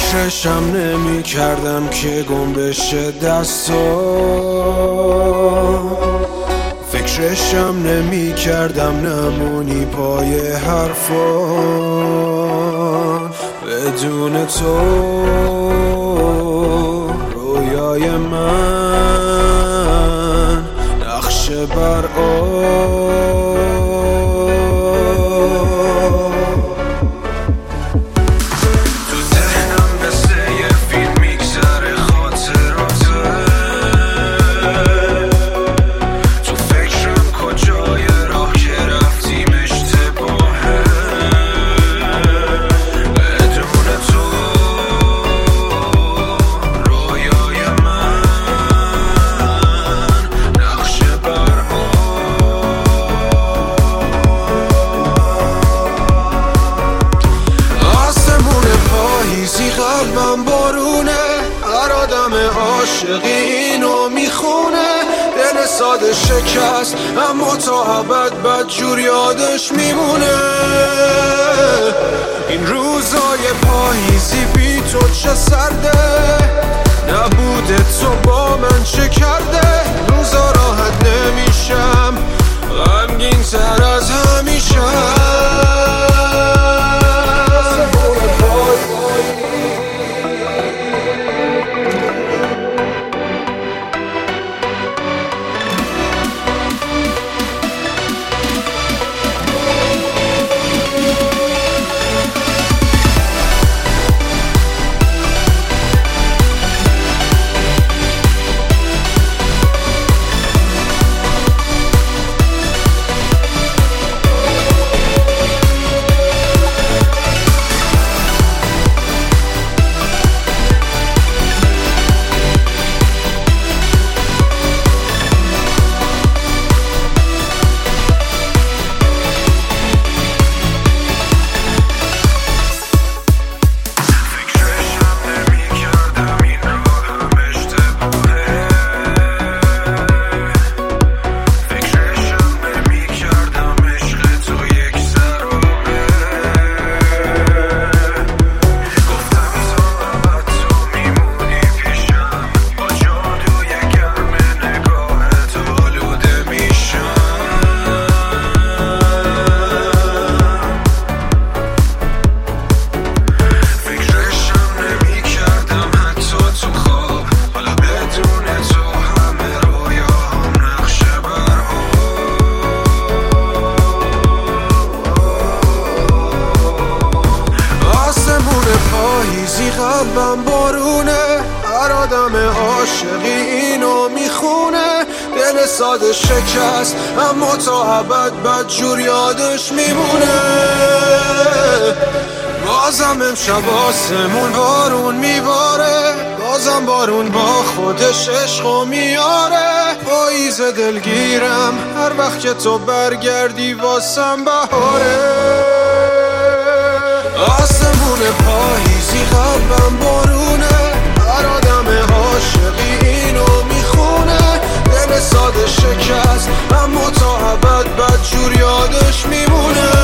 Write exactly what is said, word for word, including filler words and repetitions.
فکرشم نمی کردم که گم بشه دستا، فکرشم نمی کردم نمونی پای حرفا. بدون تو رویای من نقشه بر آب. قلبم بارونه، هر آدم عاشقی اینو میخونه. دل ساده شکست اما تا ابد بدجور یادش میمونه. این روزای پاییزی بی تو چه سرده، نبود تو با من چه کرده. روزا راحت نمیشم، غمگین تر از همیشه. قلبم بارونه، هر آدم عاشقی اینو میخونه. دل ساده شکست اما تا ابد بدجور یادش میمونه. بازم امشب آسمون بارون میباره، بازم بارون با خودش عشقو میاره. پاییز دلگیرم هر وقت که تو برگردی واسم بهاره. آسمون پاییزی قلبم بارونه، هر آدم عاشقی اینو میخونه. دل ساده شکست اما تا ابد بدجور یادش میمونه.